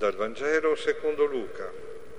Dal Vangelo secondo Luca.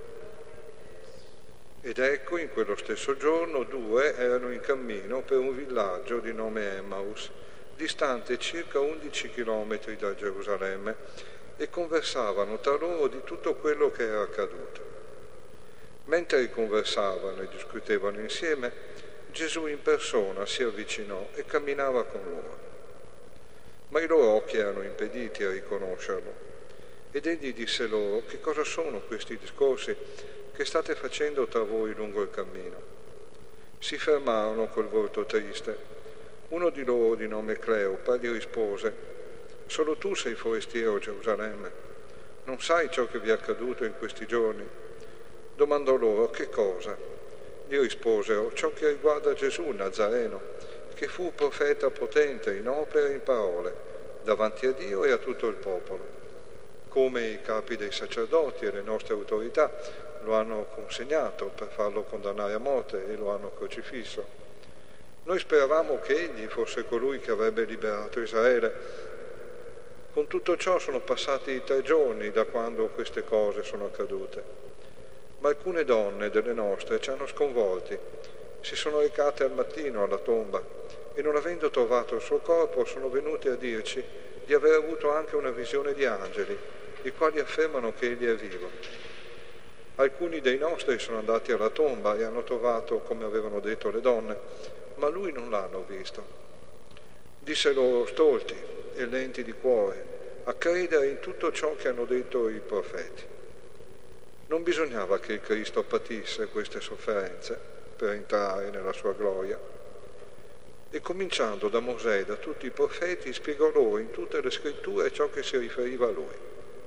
Ed ecco, in quello stesso giorno, due erano in cammino per un villaggio di nome Emmaus, distante circa 11 chilometri da Gerusalemme, e conversavano tra loro di tutto quello che era accaduto. Mentre conversavano e discutevano insieme, Gesù in persona si avvicinò e camminava con loro. Ma i loro occhi erano impediti a riconoscerlo. Ed egli disse loro: che cosa sono questi discorsi che state facendo tra voi lungo il cammino? Si fermarono col volto triste. Uno di loro, di nome Cleopa, gli rispose: solo tu sei forestiero a Gerusalemme, non sai ciò che vi è accaduto in questi giorni? Domandò loro: che cosa? Gli risposero: ciò che riguarda Gesù il Nazareno, che fu profeta potente in opere e in parole, davanti a Dio e a tutto il popolo. Come i capi dei sacerdoti e le nostre autorità lo hanno consegnato per farlo condannare a morte e lo hanno crocifisso. Noi speravamo che egli fosse colui che avrebbe liberato Israele. Con tutto ciò sono passati 3 giorni da quando queste cose sono accadute. Ma alcune donne delle nostre ci hanno sconvolti. Si sono recate al mattino alla tomba e, non avendo trovato il suo corpo, sono venute a dirci di aver avuto anche una visione di angeli, i quali affermano che egli è vivo. Alcuni dei nostri sono andati alla tomba e hanno trovato come avevano detto le donne, ma lui non l'hanno visto. Disse loro: stolti e lenti di cuore a credere in tutto ciò che hanno detto i profeti. Non bisognava che il Cristo patisse queste sofferenze per entrare nella sua gloria? E cominciando da Mosè e da tutti i profeti, spiegò loro in tutte le scritture ciò che si riferiva a lui.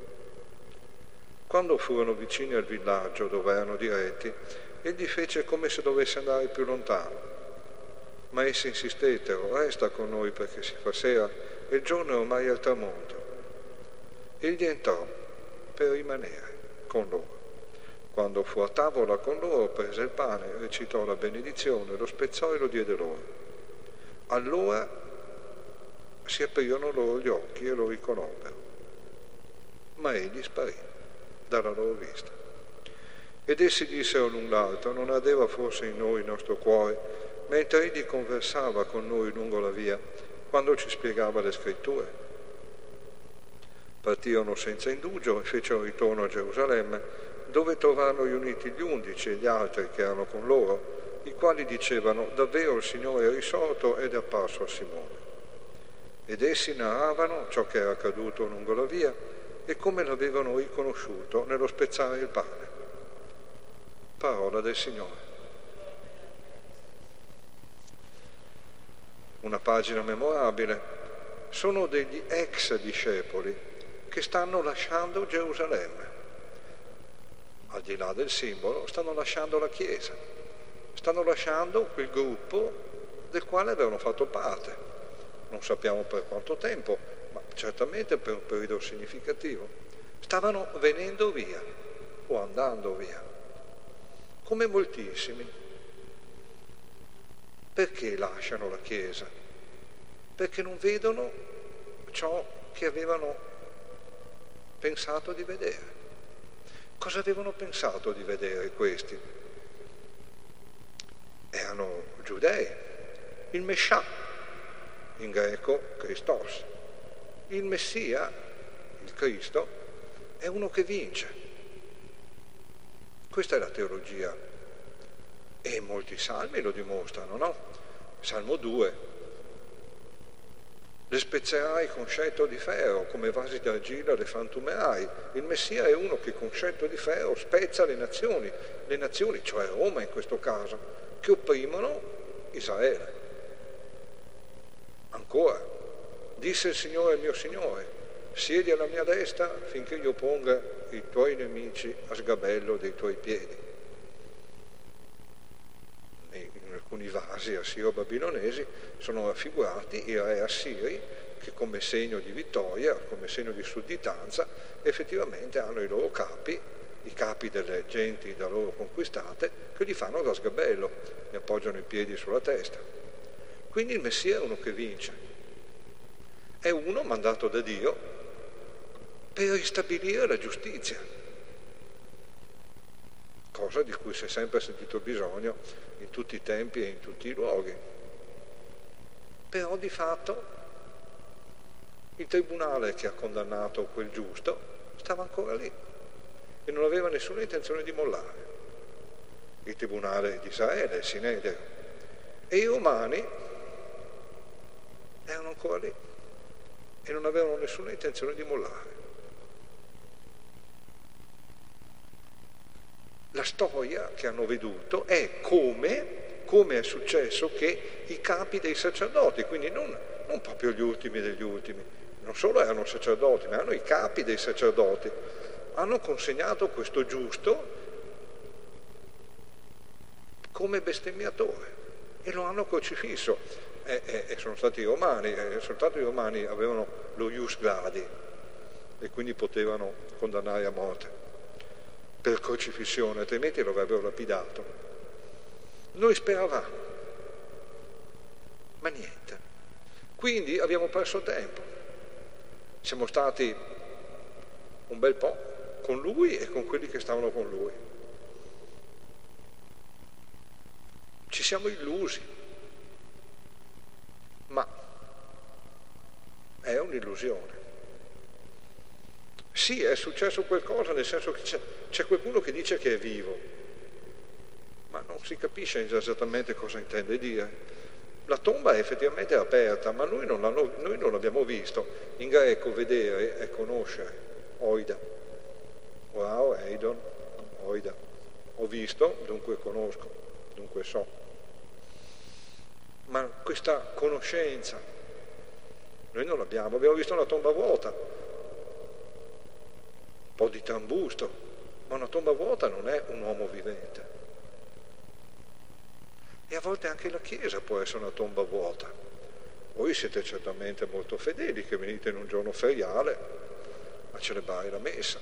Quando furono vicini al villaggio dove erano diretti, egli fece come se dovesse andare più lontano. Ma essi insistettero: resta con noi perché si fa sera e il giorno è ormai al tramonto. Egli entrò per rimanere con loro. Quando fu a tavola con loro, prese il pane, recitò la benedizione, lo spezzò e lo diede loro. Allora si aprirono loro gli occhi e lo riconobbero. Ma egli sparì dalla loro vista. Ed essi dissero l'un l'altro: non ardeva forse in noi il nostro cuore, mentre egli conversava con noi lungo la via, quando ci spiegava le scritture? Partirono senza indugio e fecero ritorno a Gerusalemme, dove trovarono riuniti gli 11 e gli altri che erano con loro, i quali dicevano: davvero il Signore è risorto ed è apparso a Simone. Ed essi narravano ciò che era accaduto lungo la via e come l'avevano riconosciuto nello spezzare il pane. Parola del Signore. Una pagina memorabile. Sono degli ex discepoli che stanno lasciando Gerusalemme. Al di là del simbolo, stanno lasciando la Chiesa, stanno lasciando quel gruppo del quale avevano fatto parte. Non sappiamo per quanto tempo, ma certamente per un periodo significativo. Stavano venendo via o andando via, come moltissimi. Perché lasciano la Chiesa? Perché non vedono ciò che avevano pensato di vedere. Cosa avevano pensato di vedere questi? Erano giudei, il Mescià, in greco Christos. Il Messia, il Cristo, è uno che vince. Questa è la teologia. E molti salmi lo dimostrano, no? Salmo 2. Le spezzerai con scettro di ferro, come vasi d'argilla le frantumerai. Il Messia è uno che con scettro di ferro spezza le nazioni, cioè Roma in questo caso, che opprimono Israele. Ancora, disse il Signore al mio Signore: siedi alla mia destra finché io ponga i tuoi nemici a sgabello dei tuoi piedi. In alcuni vasi assiro-babilonesi sono raffigurati i re assiri che, come segno di vittoria, come segno di sudditanza, effettivamente hanno i loro capi, i capi delle genti da loro conquistate, che li fanno da sgabello, gli appoggiano i piedi sulla testa. Quindi il Messia è uno che vince, è uno mandato da Dio per ristabilire la giustizia, cosa di cui si è sempre sentito bisogno in tutti i tempi e in tutti i luoghi. Però di fatto il tribunale che ha condannato quel giusto stava ancora lì e non aveva nessuna intenzione di mollare. Il tribunale di Israele, il Sinedrio, e i romani erano ancora lì e non avevano nessuna intenzione di mollare. La storia che hanno veduto è come è successo che i capi dei sacerdoti, quindi non proprio gli ultimi degli ultimi, non solo erano sacerdoti, ma erano i capi dei sacerdoti, hanno consegnato questo giusto come bestemmiatore e lo hanno crocifisso. E sono stati i romani, soltanto i romani avevano lo ius gradi e quindi potevano condannare a morte per crocifissione, altrimenti lo avrebbero lapidato. Noi speravamo, ma niente. Quindi abbiamo perso tempo. Siamo stati un bel po' con lui e con quelli che stavano con lui. Ci siamo illusi, ma è un'illusione. Sì, è successo qualcosa, nel senso che c'è qualcuno che dice che è vivo, ma non si capisce esattamente cosa intende dire. La tomba è effettivamente aperta, ma noi non l'abbiamo visto. In greco vedere è conoscere, oida. Orao, eidon, oida. Ho visto, dunque conosco, dunque so. Ma questa conoscenza noi non l'abbiamo. Abbiamo visto una tomba vuota, un po' di trambusto, ma una tomba vuota non è un uomo vivente. E a volte anche la Chiesa può essere una tomba vuota. Voi siete certamente molto fedeli che venite in un giorno feriale a celebrare la messa.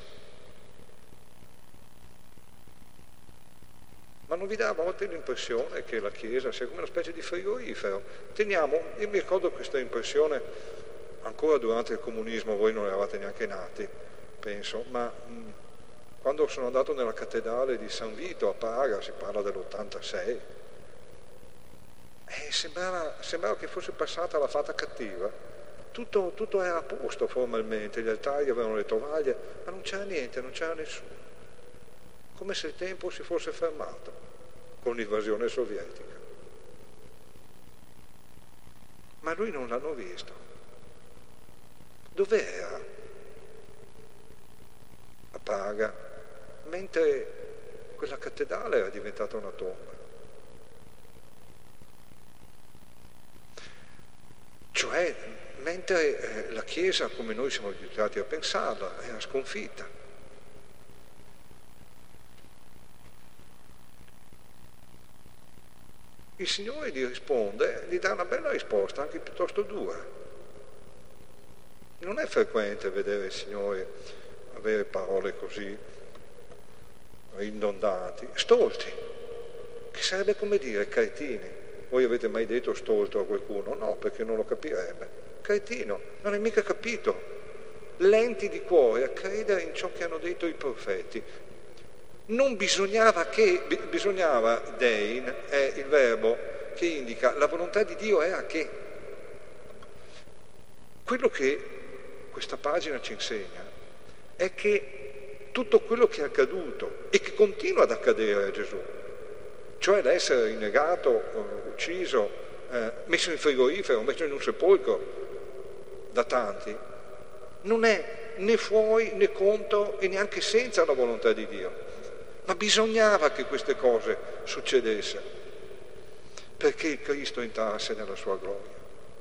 Ma non vi dà a volte l'impressione che la Chiesa sia come una specie di frigorifero? Io mi ricordo questa impressione ancora durante il comunismo, voi non eravate neanche nati, penso, ma quando sono andato nella cattedrale di San Vito a Praga, si parla dell'86, sembrava che fosse passata la fata cattiva. Tutto era a posto formalmente, gli altari avevano le tovaglie, ma non c'era niente, non c'era nessuno. Come se il tempo si fosse fermato con l'invasione sovietica. Ma lui non l'hanno visto. Dov'era? A Praga, mentre quella cattedrale era diventata una tomba. Cioè, mentre la Chiesa, come noi siamo abituati a pensarla, era sconfitta. Il Signore gli risponde, gli dà una bella risposta, anche piuttosto dura. Non è frequente vedere il Signore avere parole così ridondanti, stolti, che sarebbe come dire cretini. Voi avete mai detto stolto a qualcuno? No, perché non lo capirebbe. Cretino, non hai mica capito. Lenti di cuore a credere in ciò che hanno detto i profeti. Non bisognava dein è il verbo che indica la volontà di Dio era che. Quello che questa pagina ci insegna è che tutto quello che è accaduto e che continua ad accadere a Gesù, cioè l'essere rinnegato, ucciso, messo in frigorifero, messo in un sepolcro da tanti, non è né fuori né contro e neanche senza la volontà di Dio. Ma bisognava che queste cose succedessero perché il Cristo entrasse nella sua gloria.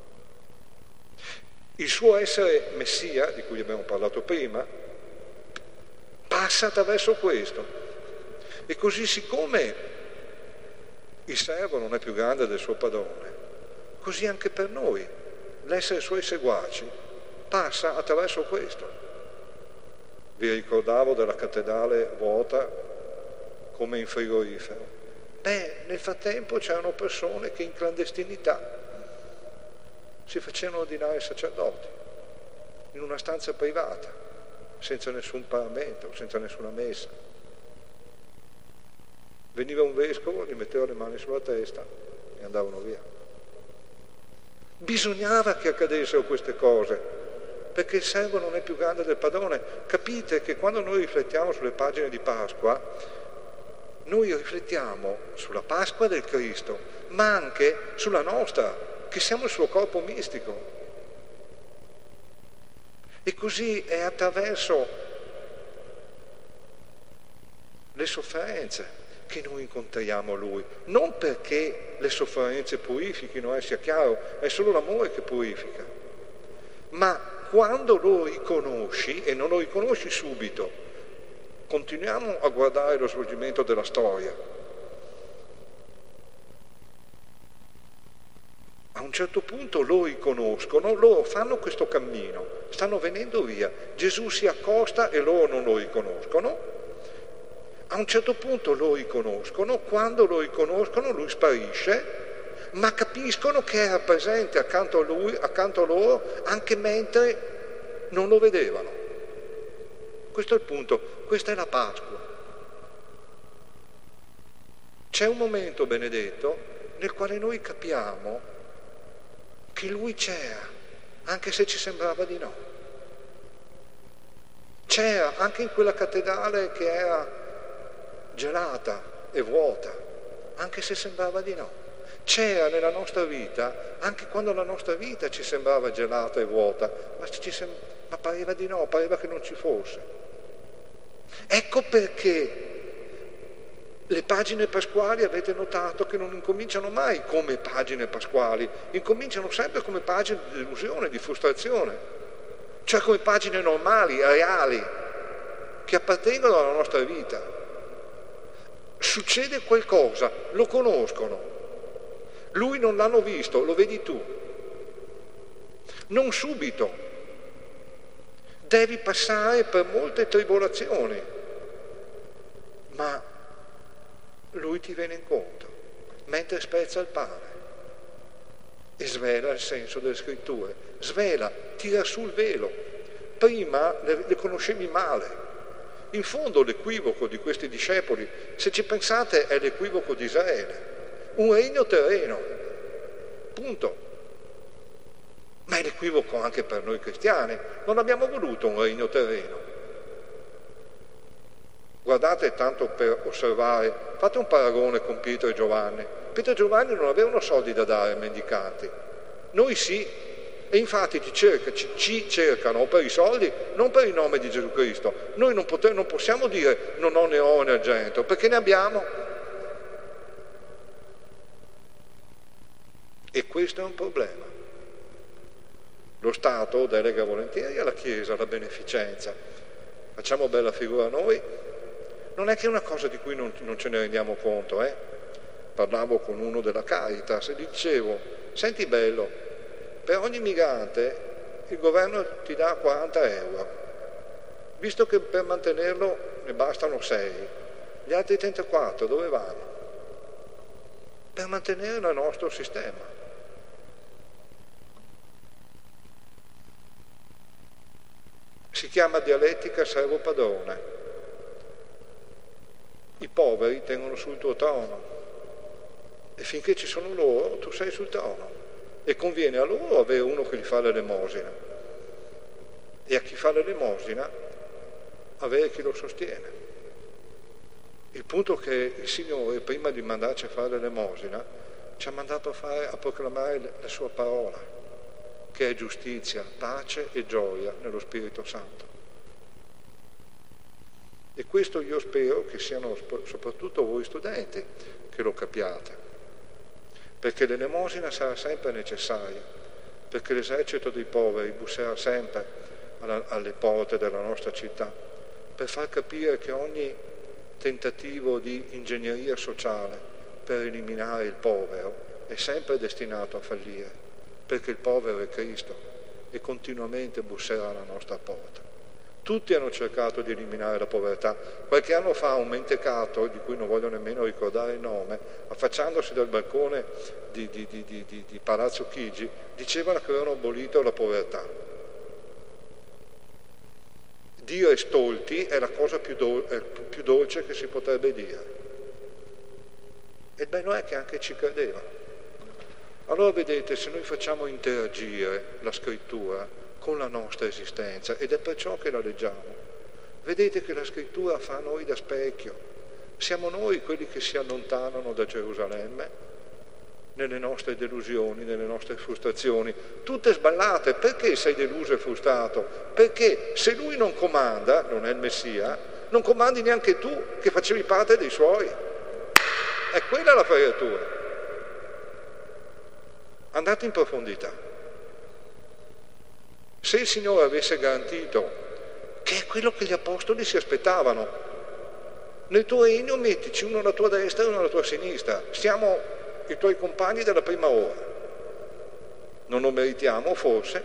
Il suo essere Messia, di cui abbiamo parlato prima, passa attraverso questo. E così, siccome il servo non è più grande del suo padrone, così anche per noi l'essere suoi seguaci passa attraverso questo. Vi ricordavo della cattedrale vuota come in frigorifero. Nel frattempo c'erano persone che in clandestinità si facevano ordinare sacerdoti in una stanza privata senza nessun paramento, senza nessuna messa. Veniva un vescovo, gli metteva le mani sulla testa e andavano via. Bisognava che accadessero queste cose, perché il servo non è più grande del padrone. Capite che quando noi riflettiamo sulle pagine di Pasqua, noi riflettiamo sulla Pasqua del Cristo, ma anche sulla nostra, che siamo il suo corpo mistico. E così è attraverso le sofferenze che noi incontriamo Lui, non perché le sofferenze purifichino, sia chiaro, è solo l'amore che purifica, ma quando lo riconosci, e non lo riconosci subito, continuiamo a guardare lo svolgimento della storia. A un certo punto lo riconoscono, loro fanno questo cammino, stanno venendo via, Gesù si accosta e loro non lo riconoscono. A un certo punto lo riconoscono, quando lo riconoscono lui sparisce, ma capiscono che era presente accanto a lui, accanto a loro, anche mentre non lo vedevano. Questo è il punto, questa è la Pasqua. C'è un momento benedetto nel quale noi capiamo che lui c'era, anche se ci sembrava di no. C'era anche in quella cattedrale che era gelata e vuota, anche se sembrava di no. C'era nella nostra vita, anche quando la nostra vita ci sembrava gelata e vuota, ma pareva di no, pareva che non ci fosse. Ecco perché le pagine pasquali, avete notato che non incominciano mai come pagine pasquali, incominciano sempre come pagine di delusione, di frustrazione, cioè come pagine normali, reali, che appartengono alla nostra vita. Succede qualcosa, lo conoscono, lui non l'hanno visto, lo vedi tu, non subito, devi passare per molte tribolazioni, ma lui ti viene incontro, mentre spezza il pane e svela il senso delle scritture, svela, tira su il velo, prima le conoscevi male. In fondo l'equivoco di questi discepoli, se ci pensate, è l'equivoco di Israele, un regno terreno, punto. Ma è l'equivoco anche per noi cristiani, non abbiamo voluto un regno terreno. Guardate, tanto per osservare, fate un paragone con Pietro e Giovanni. Pietro e Giovanni non avevano soldi da dare ai mendicanti, noi sì. E infatti ci cercano per i soldi, non per il nome di Gesù Cristo. Noi non possiamo dire non ho né oro né argento, perché ne abbiamo. E questo è un problema. Lo Stato delega volentieri alla Chiesa la beneficenza. Facciamo bella figura noi. Non è che è una cosa di cui non ce ne rendiamo conto. Parlavo con uno della Caritas e gli dicevo, senti bello, per ogni migrante il governo ti dà 40 euro, visto che per mantenerlo ne bastano 6, gli altri 34 dove vanno? Per mantenere il nostro sistema. Si chiama dialettica servo-padrone. I poveri tengono sul tuo trono e finché ci sono loro tu sei sul trono. E conviene a loro avere uno che gli fa l'elemosina e a chi fa l'elemosina avere chi lo sostiene. Il punto è che il Signore, prima di mandarci a fare l'elemosina, ci ha mandato a proclamare la sua parola, che è giustizia, pace e gioia nello Spirito Santo. E questo io spero che siano soprattutto voi studenti che lo capiate. Perché l'elemosina sarà sempre necessaria, perché l'esercito dei poveri busserà sempre alle porte della nostra città, per far capire che ogni tentativo di ingegneria sociale per eliminare il povero è sempre destinato a fallire, perché il povero è Cristo e continuamente busserà alla nostra porta. Tutti hanno cercato di eliminare la povertà. Qualche anno fa un mentecato, di cui non voglio nemmeno ricordare il nome, affacciandosi dal balcone di Palazzo Chigi, dicevano che avevano abolito la povertà. dire stolti è la cosa più dolce che si potrebbe dire. E il bello è che anche ci credeva. Allora vedete, se noi facciamo interagire la scrittura con la nostra esistenza, ed è perciò che la leggiamo, vedete che la scrittura fa a noi da specchio. Siamo noi quelli che si allontanano da Gerusalemme nelle nostre delusioni, nelle nostre frustrazioni, tutte sballate. Perché sei deluso e frustrato? Perché se lui non comanda, non è il Messia, non comandi neanche tu che facevi parte dei suoi. È quella la fregatura. Andate in profondità. Se il Signore avesse garantito, che è quello che gli apostoli si aspettavano, nel tuo regno mettici uno alla tua destra e uno alla tua sinistra, siamo i tuoi compagni della prima ora. Non lo meritiamo forse?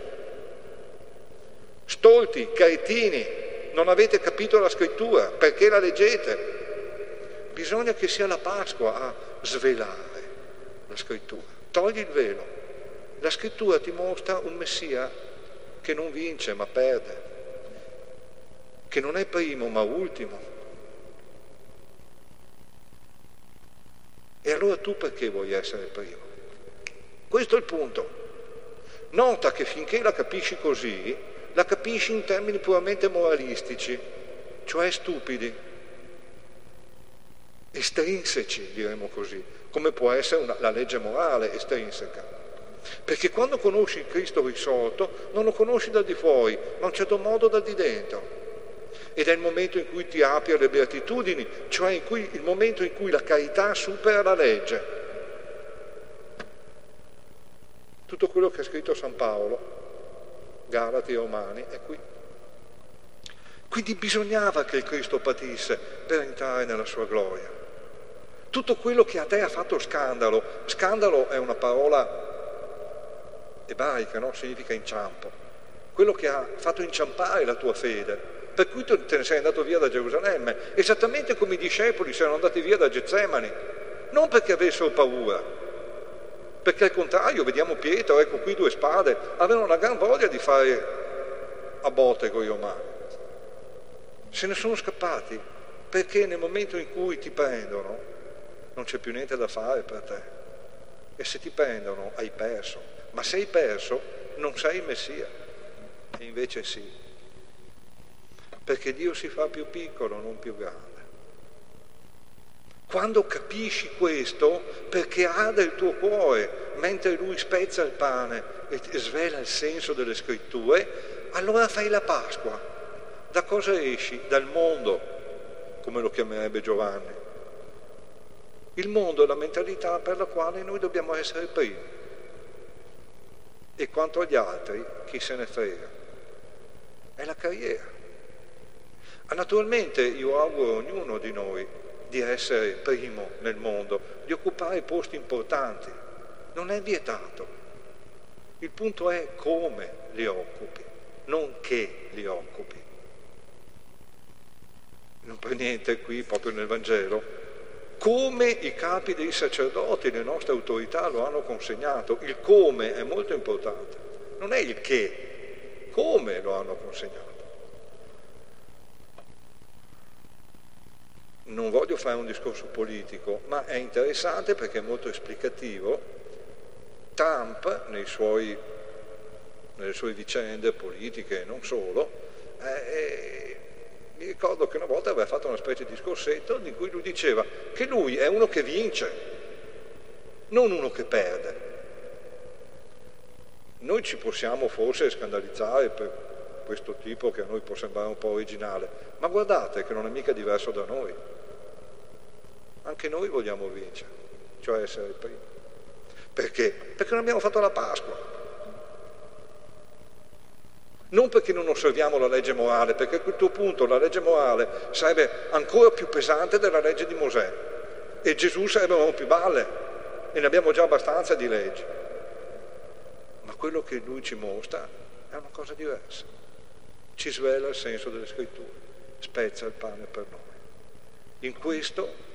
Stolti, cretini, non avete capito la scrittura, perché la leggete? Bisogna che sia la Pasqua a svelare la scrittura. Togli il velo. La scrittura ti mostra un Messia che non vince ma perde, che non è primo ma ultimo. E allora tu perché vuoi essere primo? Questo è il punto. Nota che finché la capisci così, la capisci in termini puramente moralistici, cioè stupidi, estrinseci, diremo così, come può essere la legge morale estrinseca. Perché quando conosci il Cristo risorto, non lo conosci dal di fuori, ma in un certo modo dal di dentro. Ed è il momento in cui ti apri alle beatitudini, cioè il momento in cui la carità supera la legge. Tutto quello che ha scritto San Paolo, Galati e Romani, è qui. Quindi bisognava che il Cristo patisse per entrare nella sua gloria. Tutto quello che a te ha fatto scandalo è una parola ebraica, no? Significa inciampo. Quello che ha fatto inciampare la tua fede, per cui tu te ne sei andato via da Gerusalemme, esattamente come i discepoli si erano andati via da Getsemani, non perché avessero paura, perché al contrario, vediamo Pietro, ecco qui 2 spade, avevano una gran voglia di fare a botte con i romani. Se ne sono scappati, perché nel momento in cui ti prendono non c'è più niente da fare per te. E se ti prendono hai perso, ma se hai perso non sei il Messia, e invece sì. Perché Dio si fa più piccolo, non più grande. Quando capisci questo, perché arde il tuo cuore, mentre Lui spezza il pane e svela il senso delle scritture, allora fai la Pasqua. Da cosa esci? Dal mondo, come lo chiamerebbe Giovanni. Il mondo è la mentalità per la quale noi dobbiamo essere primi. E quanto agli altri, chi se ne frega? È la carriera. Naturalmente io auguro a ognuno di noi di essere primo nel mondo, di occupare posti importanti. Non è vietato. Il punto è come li occupi, non che li occupi. Non per niente qui, proprio nel Vangelo, come i capi dei sacerdoti, le nostre autorità lo hanno consegnato. Il come è molto importante. Non è il che, come lo hanno consegnato. Non voglio fare un discorso politico, ma è interessante perché è molto esplicativo. Trump, nelle sue vicende politiche e non solo, mi ricordo che una volta aveva fatto una specie di discorsetto in cui lui diceva che lui è uno che vince, non uno che perde. Noi ci possiamo forse scandalizzare per questo tipo che a noi può sembrare un po' originale, ma guardate che non è mica diverso da noi. Anche noi vogliamo vincere, cioè essere il primo. Perché? Perché non abbiamo fatto la Pasqua. Non perché non osserviamo la legge morale, perché a quel punto la legge morale sarebbe ancora più pesante della legge di Mosè e Gesù sarebbe un rompiballe e ne abbiamo già abbastanza di leggi. Ma quello che lui ci mostra è una cosa diversa. Ci svela il senso delle scritture, spezza il pane per noi. In questo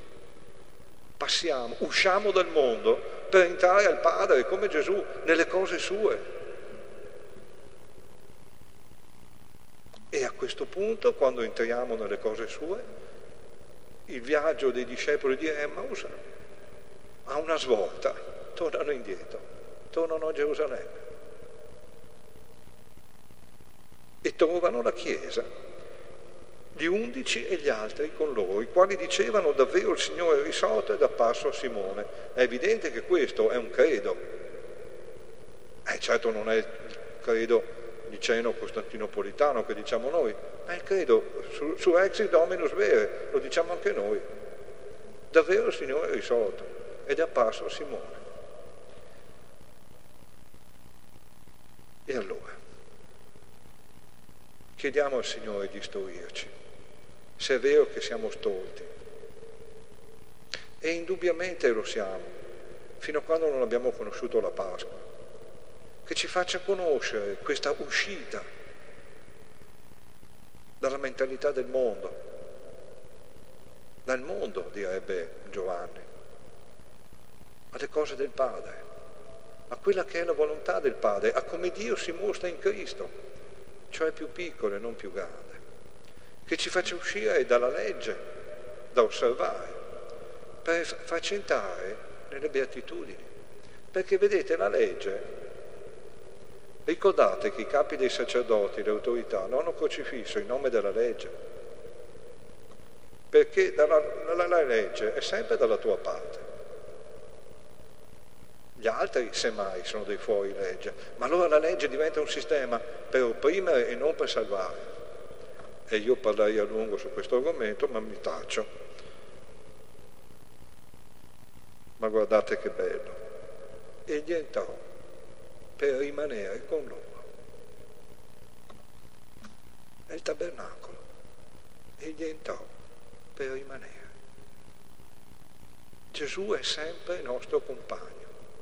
usciamo dal mondo per entrare al Padre come Gesù nelle cose sue. E a questo punto, quando entriamo nelle cose sue, il viaggio dei discepoli di Emmaus ha una svolta, tornano indietro, tornano a Gerusalemme e trovano la Chiesa, gli 11 e gli altri con loro, i quali dicevano: davvero il Signore è risorto ed è apparso a Simone. È evidente che questo è un credo. Certo non è il credo niceno costantinopolitano che diciamo noi, ma è il credo su exit dominus vere, lo diciamo anche noi. Davvero il Signore è risorto ed è apparso a Simone. E allora chiediamo al Signore di istruirci, se è vero che siamo stolti, e indubbiamente lo siamo, fino a quando non abbiamo conosciuto la Pasqua, che ci faccia conoscere questa uscita dalla mentalità del mondo, dal mondo, direbbe Giovanni, alle cose del Padre, a quella che è la volontà del Padre, a come Dio si mostra in Cristo, cioè più piccolo e non più grande, che ci faccia uscire dalla legge da osservare per farci entrare nelle beatitudini. Perché vedete, la legge, ricordate che i capi dei sacerdoti, le autorità, lo hanno crocifisso in nome della legge, perché la legge è sempre dalla tua parte. Gli altri, semmai, sono dei fuori legge, ma allora la legge diventa un sistema per opprimere e non per salvare. E io parlerei a lungo su questo argomento, ma mi taccio. Ma guardate che bello. Egli entrò per rimanere con loro. È il tabernacolo. Egli entrò per rimanere. Gesù è sempre il nostro compagno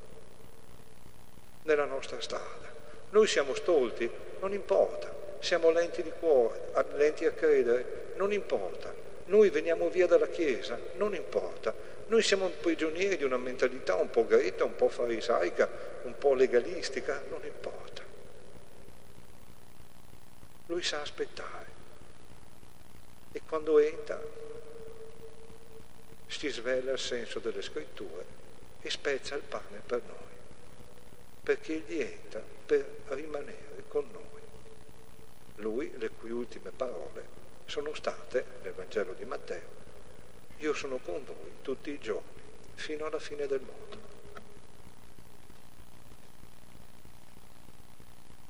nella nostra strada. Noi siamo stolti? Non importa. Siamo lenti di cuore, lenti a credere? Non importa. Noi veniamo via dalla Chiesa? Non importa. Noi siamo prigionieri di una mentalità un po' gretta, un po' farisaica, un po' legalistica? Non importa. Lui sa aspettare. E quando entra si svela il senso delle scritture e spezza il pane per noi, perché egli entra per rimanere con noi. Lui, le cui ultime parole sono state, nel Vangelo di Matteo: io sono con voi tutti i giorni, fino alla fine del mondo.